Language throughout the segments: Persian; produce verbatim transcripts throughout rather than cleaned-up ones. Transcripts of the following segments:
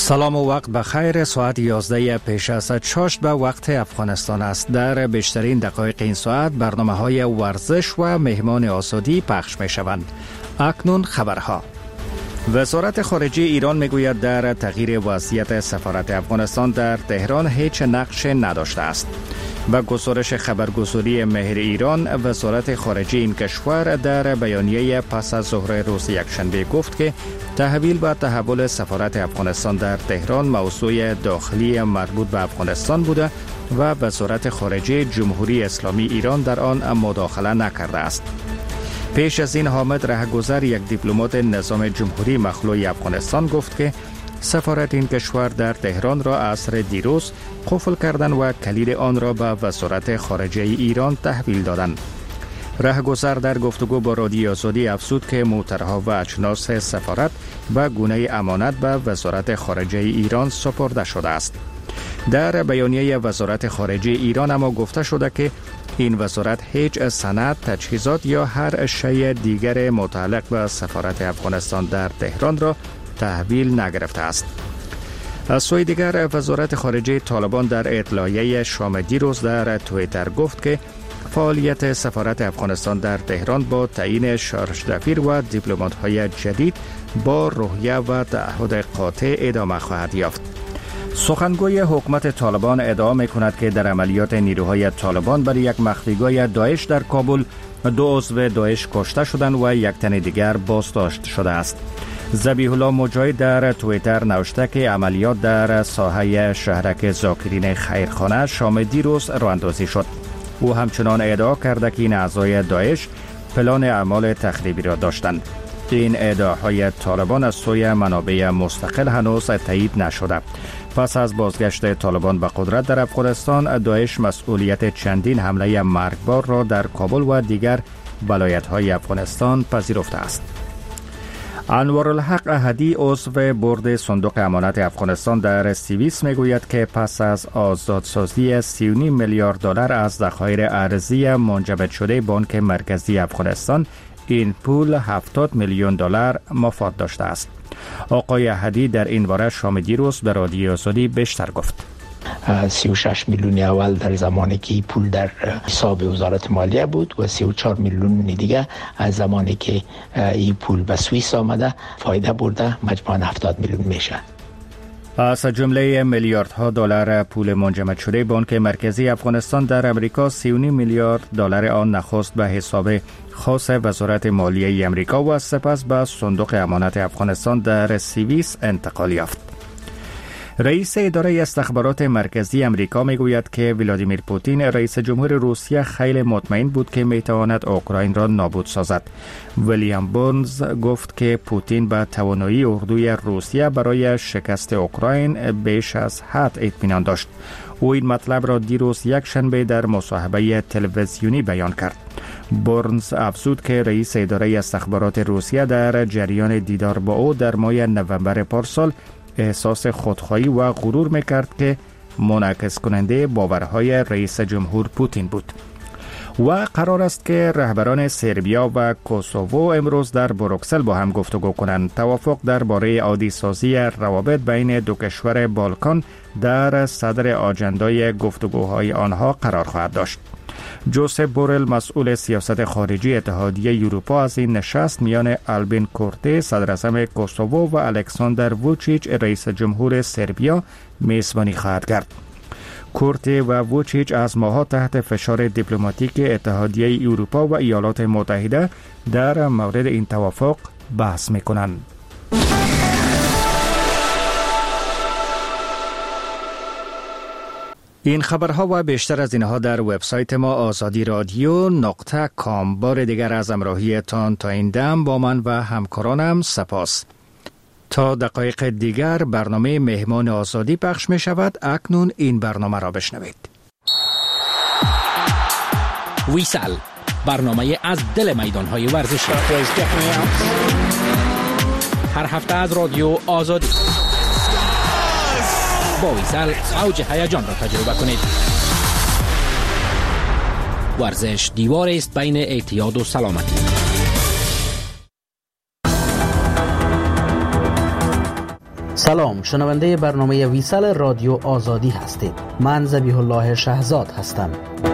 سلام و وقت بخیر. ساعت یازده پیش از شش به وقت افغانستان است. در بیشترین دقایق این ساعت برنامه های ورزش و مهمان آزادی پخش می شوند. اکنون خبرها. وزارت خارجه ایران می گوید در تغییر وضعیت سفارت افغانستان در تهران هیچ نقش نداشته است. با گزارش خبرگزاری مهر ایران، وزارت خارجه این کشور در بیانیه پس از ظهر روز یکشنبه گفت که تحویل و تحول سفارت افغانستان در تهران موضوع داخلی مربوط به افغانستان بوده و وزارت خارجه جمهوری اسلامی ایران در آن مداخله نکرده است. پیش از این حامد رهگذر، یک دیپلمات نظام جمهوری مخلوع افغانستان، گفت که سفارت این کشور در تهران را عصر دیروز قفل کردن و کلید آن را به وزارت خارجه ایران تحویل دادند. رهگذر در گفتگو با رادیو آزادی افزود که موترها و اجناس سفارت به گونه امانت به وزارت خارجه ایران سپرده شده است. در بیانیه وزارت خارجه ایران اما گفته شده که این وزارت هیچ سند، تجهیزات یا هر شیء دیگر متعلق به سفارت افغانستان در تهران را تحویل نگرفته است. از سوی دیگر، وزارت خارجه طالبان در اطلاعیه شام دیروز در توییتر گفت که فعالیت سفارت افغانستان در تهران با تعیین شارژ دفیر و دیپلمات‌های جدید با روحیه و تعهد قاطع ادامه خواهد یافت. سخنگوی حکومت طالبان ادعا می‌کند که در عملیات نیروهای طالبان بر یک مخفیگاه داعش در کابل دو عضو داعش کشته شدند و یک تن دیگر بازداشت شده است. ذبیح الله مجاهد در توییتر نوشته که عملیات در ساحه شهرک ذاکرین خیرخانه شام دیروز راه‌اندازی شد. او همچنان ادعا کرده که این اعضای داعش پلان اعمال تخریبی را داشتند. این ادعاهای طالبان از سوی منابع مستقل هنوز تایید نشده. پس از بازگشت طالبان به قدرت در افغانستان، داعش مسئولیت چندین حمله مرگبار را در کابل و دیگر ولایت‌های افغانستان پذیرفته است. انوارالحق احدی، عضو بورد صندوق امانت افغانستان در سوئیس، میگوید که پس از آزادسازی سی و نیم میلیارد دلار از ذخایر ارزی منجمد شده بانک مرکزی افغانستان، این پول هفتاد میلیون دلار مفاد داشته است. آقای احدی در این باره شام دیروز به رادیو آزادی بیشتر گفت. سی و شش میلیون اول در زمانی که پول در حساب وزارت مالیه بود و سی و چهار میلیون دیگه از زمانی که این پول به سوئیس آمده فایده برده مجموعاً هفتاد میلیون میشه. از جمله میلیاردها دلار پول منجمد شده بانک مرکزی افغانستان در امریکا، سی و نیم میلیارد دلار آن نخست به حساب خاص وزارت مالیه امریکا و سپس به صندوق امانت افغانستان در سوئیس انتقال یافت. رئیس اداره استخبارات مرکزی امریکا میگوید که ولادیمیر پوتین رئیس جمهور روسیه خیلی مطمئن بود که میتواند اوکراین را نابود سازد. ویلیام بورنز گفت که پوتین به توانایی اردوی روسیه برای شکست اوکراین بیش از حد اطمینان داشت. او این مطلب را دیروز یک شنبه در مصاحبه تلویزیونی بیان کرد. بورنز افزود که رئیس اداره استخبارات روسیه در جریان دیدار با او در ماه نوامبر پارسال احساس خودخواهی و غرور میکرد که منعکس کننده باورهای رئیس جمهور پوتین بود. و قرار است که رهبران سربیا و کوسوو امروز در بروکسل با هم گفتگو کنند. توافق درباره عادی سازی روابط بین دو کشور بالکان در صدر آجندای گفتگوهای آنها قرار خواهد داشت. جوزپ بورل، مسئول سیاست خارجی اتحادیه اروپا، از این نشست میان آلبین کورته، صدر اعظم کوسوو، و الکساندر ووچیچ، رئیس جمهور سربیا، میزبانی خواهد کرد. کورته و ووچیچ از ماه‌ها تحت فشار دیپلماتیک اتحادیه اروپا و ایالات متحده در مورد این توافق بحث می‌کنند. این خبرها و بیشتر از اینها در وبسایت ما آزادی رادیو نقطه کام. بار دیگر از همراهیتان تا این دم با من و همکارانم سپاس. تا دقایق دیگر برنامه مهمان آزادی پخش می شود. اکنون این برنامه را بشنوید. ویسل، برنامه از دل میدانهای ورزشی، هر هفته از رادیو آزادی. با ویسل اوج هیجان را تجربه کنید. ورزش دیوار است بین اعتیاد و سلامتی. سلام، شنونده برنامه ویسال رادیو آزادی هستید. من ذبیح الله شهزاد هستم.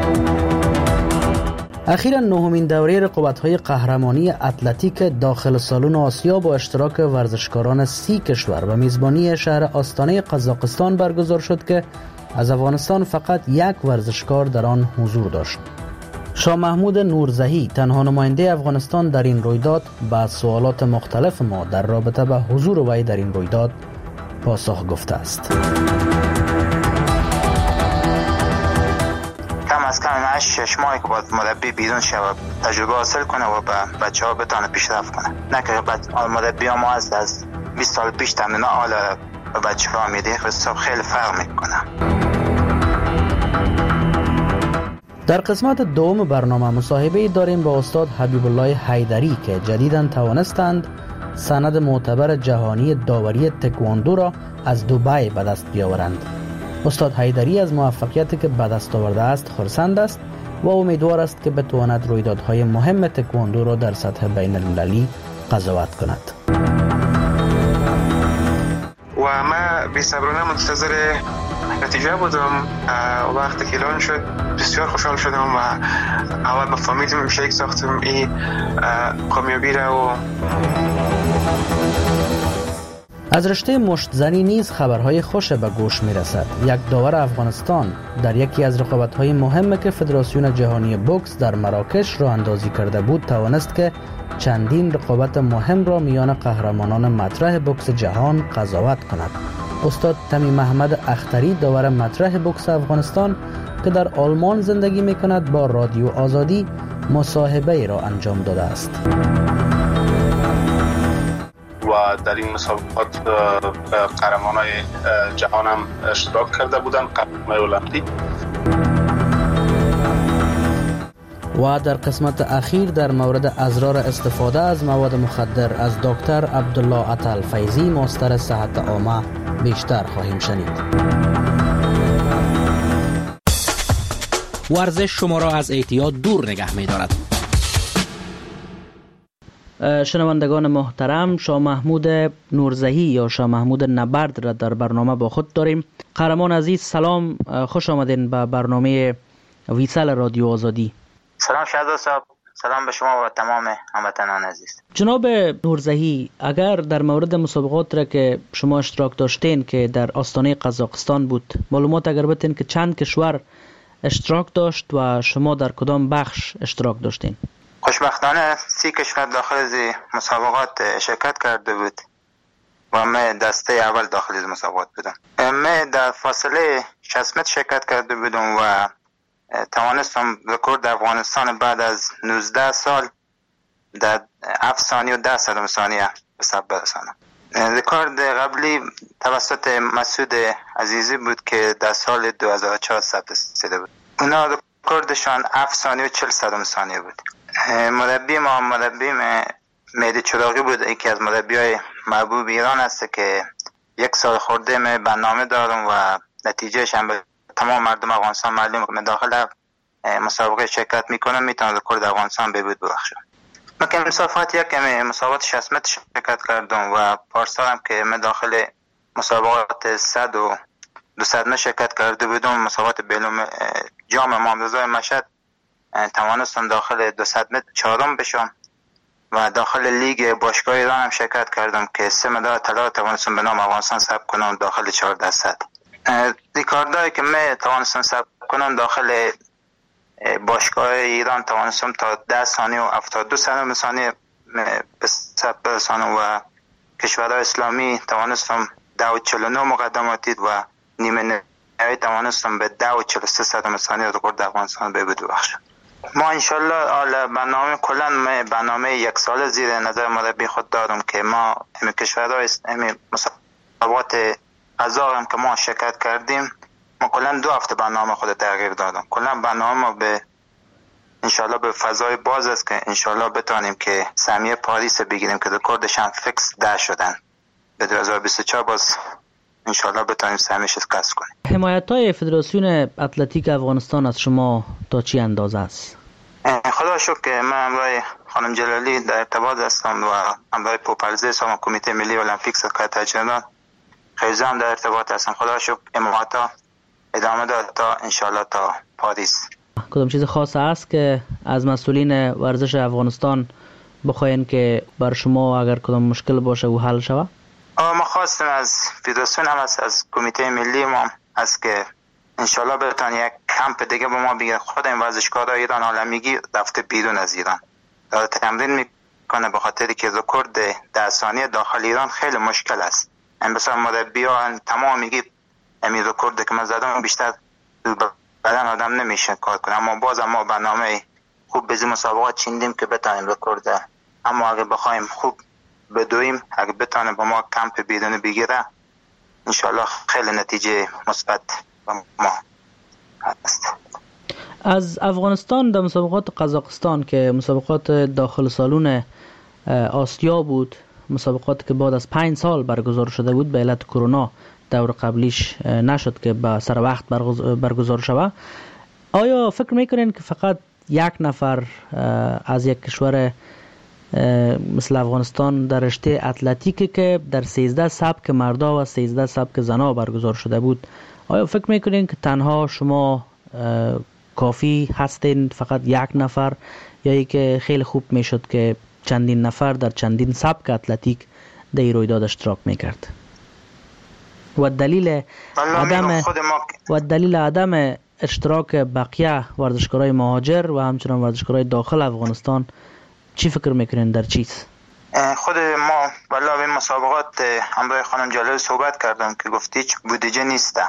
اخیراً نهمین دوره رقابت‌های قهرمانی اتلتیک داخل سالن آسیا با اشتراک ورزشکاران سی کشور و میزبانی شهر آستانه قزاقستان برگزار شد که از افغانستان فقط یک ورزشکار در آن حضور داشت. شاه محمود نورزهی، تنها نماینده افغانستان در این رویداد، به سوالات مختلف ما در رابطه با حضور وی در این رویداد پاسخ گفته است. کم از کم هشت شش ماهی که باید مربی بیرون شود تجربه حاصل کنه و به بچه ها بتانه پیشرفت کنه، نه که مربی ها ما از از بیست سال پیش تمرین حال به بچه ها میده، حساب خیلی فرق میکنه. در قسمت دوم برنامه مصاحبه داریم با استاد حبیب الله حیدری که جدیداً توانستند سند معتبر جهانی داوری تکواندو را از دبی به دست بیاورند. استاد حیدری از موفقیتی که به دست آورده است خرسند است و امیدوار است که بتواند رویدادهای مهم تکواندو را در سطح بین المللی قضاوت کند. و ما بی‌صبرانه منتظر نتیجه بودم. وقتی که اعلان شد بسیار خوشحال شدم و اول مفهومیدم شیک ساختم این کامیابی را. و از رشته مشت زنی نیز خبرهای خوش به گوش می رسد. یک داور افغانستان در یکی از رقابت‌های مهمی که فدراسیون جهانی بوکس در مراکش راه اندازی کرده بود توانست که چندین رقابت مهم را میان قهرمانان مطرح بوکس جهان قضاوت کند. استاد تمی محمد اختری، داور مطرح بوکس افغانستان که در آلمان زندگی می کند، با رادیو آزادی مصاحبه ای را انجام داده است. و در این مسابقات قهرمانان جهان هم اشتراک کرده بودند، قهرمان المپیک. و در قسمت اخیر در مورد اضرار استفاده از مواد مخدر از دکتر عبدالله عطل فیضی، مستر صحت عامه، بیشتر خواهیم شنید. ورزش شما را از اعتیاد دور نگه می دارد. شنوندگان محترم، شاه محمود نورزهی یا شاه محمود نبرد را در برنامه با خود داریم. قهرمان عزیز، سلام، خوش آمدین به برنامه ویسال رادیو آزادی. سلام شهزاد صاحب، سلام به شما و تمام هموطنان عزیز. جناب نورزهی، اگر در مورد مسابقات را که شما اشتراک داشتین که در آستانه قزاقستان بود، معلومات اگر بتین که چند کشور اشتراک داشت و شما در کدام بخش اشتراک داشتین؟ خوشبختانه سی کشور داخل از مسابقات شرکت کرده بود و من دسته اول داخل از مسابقات بودم. من در فاصله شصت متر شرکت کرده بودم و توانستم رکورد افغانستان بعد از نوزده سال در هفت ثانیه و ده صدم ثانیه به ثبت برسانم. رکورد قبلی توسط مسعود عزیزی بود که در سال دو هزار و چهار ثبت شده بود. اونا رکوردشان هفت ثانیه و چهل صدم ثانیه بود. مربی ما مربی مهدی چراغی بود، یکی از مربیای محبوب ایران است که یک سال خورده من برنامه دارم و نتیجهش هم به تمام مردم افغانستان معلومه که من داخل مسابقه شرکت میکنم، میتونم رکورد افغانستان ببود ببخشم. من که مسابقات یک مسابقات شصت متر شرکت کردم و پارسال هم که من داخل مسابقات صد و دویست متر شرکت کرده بودم، مسابقات بین‌المللی جام امام رضا مشهد توانستم داخل دویست متر چهارم بشم و داخل لیگ باشگاه ایران هم شرکت کردم که سه مدال طلا توانستم به نام افغانستان ثبت کنم داخل چهارده صد. ریکاردایی که من توانستم ثبت کنم داخل باشگاه ایران توانستم تا ده ثانیه و هفتاد و دو صدم ثانیه به ثبت برسانم و کشورهای اسلامی توانستم ده و چهل و نه مقدماتی و نیمه نهایی توانستم به ده و چهل و سه صدم ثانیه رکورد افغانستان ببود ببخشم. ما انشالله حالا برنامه کلن ما برنامه یک سال زیر نظر مربی خود دارم که ما همین کشورهای همین مسابقات قزاق هم که ما شرکت کردیم، ما کلا دو هفته برنامه خود تغییر دادم. کلا برنامه ما به انشالله به فضای باز است که انشالله بتونیم که سهمیه پاریس بگیریم که رکوردش هم فیکس ده شدن به دو هزار و بیست و چهار، باز انشالله بتونیم سهمیش کسب کنیم. حمایت‌های فدراسیون اتلتیک افغانستان از شما تا چی اندازه است؟ خدا شکر که من همراه خانم جلالی در ارتباط هستم و همراه پوپلزه سامان کمیته ملی المپیک سرکار تجربه خیلی هم در ارتباط هستم. خدا شکر اماتا ادامه داد تا انشالله تا پاریس. کدام چیز خاص است که از مسئولین ورزش افغانستان بخواین که بر شما اگر کدام مشکل باشه و حل شود؟ ما خواستم از فدراسیون هم از, از کمیته ملی ما است که انشالله بتون یک کمپ دیگه به ما بگیره. خود این ورزشکارای ایران عالمیگی رفته بیرون از ایران داره تمرین میکنه، به خاطری که رکورد ده ثانیه داخل ایران خیلی مشکل است. این بسیار مربیان تمام میگی همین رکورد که من زدم بیشتر بدن آدم نمیشه کار کنه، اما باز ما برنامه خوب به این مسابقات چیندیم که بتونیم رکورد، اما اگه بخوایم خوب بدویم، اگه بتونه با ما کمپ بیرون بگیره انشالله خیلی نتیجه مثبت ما هست. از افغانستان در مسابقات قزاقستان که مسابقات داخل سالون آسیا بود، مسابقات که بعد از پنج سال برگزار شده بود به علت کرونا دور قبلیش نشد که به سر وقت برگزار شود، آیا فکر میکنین که فقط یک نفر از یک کشور مثل افغانستان در رشته اتلتیکی که در سیزده سبک مردا و سیزده سبک زنا برگزار شده بود، آیا فکر میکنین که تنها شما کافی هستین فقط یک نفر، یا ای که خیلی خوب میشد که چندین نفر در چندین سبک اتلتیک در این رویداد اشتراک میکرد؟ و دلیل عدم و دلیل عدم اشتراک بقیه ورزشکارای مهاجر و همچنان ورزشکارای داخل افغانستان چی فکر میکنین در چیز؟ خود ما والا به مسابقات همراه خانم جلال صحبت کردم که گفتی هیچ بودجه نیسته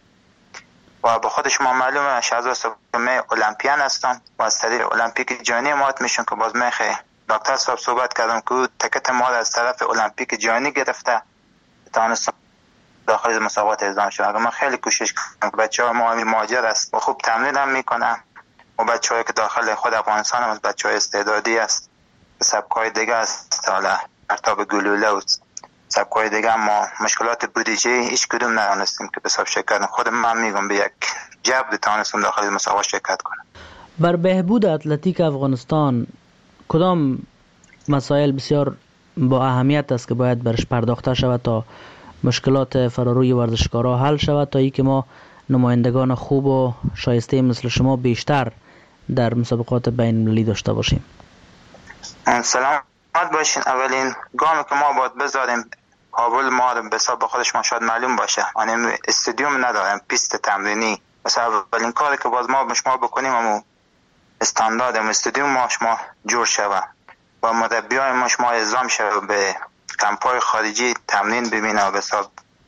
و با خود شما معلومه شهزاد سومه المپیان هستم و از طریق المپیک جهانی مات میشون که باز میخه دکتر صاحب صحبت کردم که تکت ما از طرف المپیک جهانی گرفته تانستم داخل مسابقات اعزام شد. من خیلی کوشش کردم که بچه‌ها ما مهاجر است و خوب تمرین هم میکنن و بچه‌هایی که داخل خود افغانستان هم بچه‌های استعدادی است، سبک‌های دیگه است، حالا ارتاب گلوله و سبک‌های دیگه، ما مشکلات بودجه هیچ کدوم ندانستیم که به حساب شرکت. خود من میگم به یک جبر تانستم داخل مسابقات شرکت کنم. بر بهبود اتلتیک افغانستان کدام مسائل بسیار با اهمیت است که باید برش پرداخته شود تا مشکلات فراروی ورزشکارا حل شود، تا ای که ما نمایندگان خوب و شایسته مثل شما بیشتر در مسابقات بین المللی داشته باشیم؟ سلامت باشین. اولین گامی که ما باید بذاریم کابل ما به حساب خودش ما شاید معلوم باشه، یعنی استادیوم نداریم، پیست تمرینی. مثلا اولین کاری که باز ما به شما بکنیم همون استاندارد استادیوم ما شما جور شود و مربیای ما شما اعزام شود به کمپای خارجی تمرین ببینه و به حساب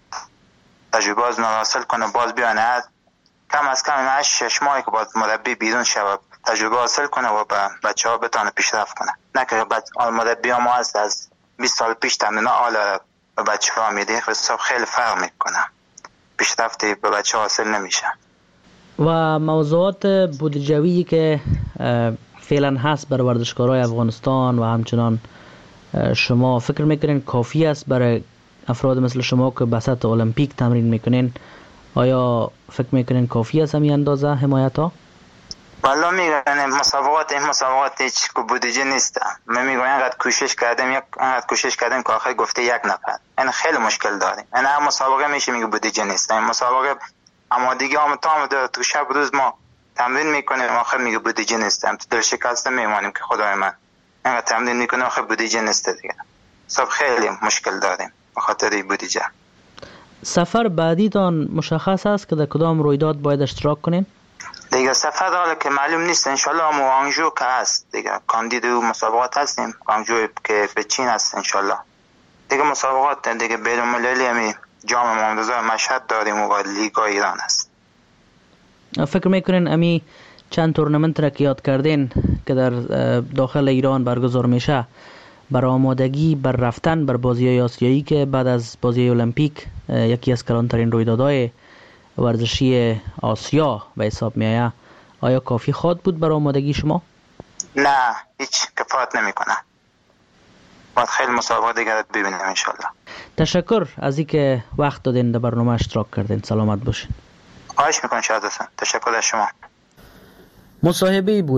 تجربه از حاصل کنه، باز بیانه کم از کم این شش ماهی که باید مربی بیرون شود تجربه حاصل کنه و به بچه ها بتانه پیشرفت کنه، نه که مربی ها ما هست از بیست سال پیش تمرین آل به بچه ها میده، حساب خیلی فرق میکنه، پیشرفتی به بچه ها حاصل نمیشه. و موضوعات بودجویی که فعلا هست بر ورزشکارای افغانستان و همچنان شما فکر میکنین کافی است برای افراد مثل شما که به سطح المپیک تمرین میکنین؟ آیا فکر میکنین کافی است همین اندازه حمایت ها؟ والا میگن مسابقات این مسابقات هیچ بودجه نیست. من میگم اینقدر کوشش کردیم یک اینقدر کوشش کردیم که آخر گفته یک نفر، این خیلی مشکل داریم. این هر مسابقه میشه میگه بودجه نیست، این مسابقه اما دیگه هم تام تو شب روز ما تمرین میکنیم آخر میگه بودجه نیست، هم تو دل شکسته میمانیم که خدای من اینقدر تمرین میکنه آخر بودجه نیست دیگه. صاحب خیلی مشکل داریم به خاطر بودجه. سفر بعدی تان مشخص است که در کدام رویداد باید اشتراک کنین؟ دیگه سفر حالا که معلوم نیست، انشالله هم آنجو که هست دیگه کاندید و مسابقات هستیم، آنجو که به چین هست انشالله دیگه مسابقات دیگه بین المللی همی جام محمد رضا مشهد داریم و لیگا ایران هست. فکر میکنین امی چند تورنمنت را که یاد کردین که در داخل ایران برگزار میشه بر آمادگی بر رفتن بر بازی‌های آسیایی که بعد از بازی المپیک یکی از کلانترین رویدادهای ورزشی آسیا به حساب میآید، آیا کافی خواهد بود برای آمادگی شما؟ نه هیچ کفایت نمیکنه، باید خیلی مسابقات دیگر ببینیم انشالله. تشکر از اینکه وقت دادین در برنامه اشتراک کردین. سلامت باشین. خواهش میکنم شهزاده، تشکر از شما. مصاحبه بود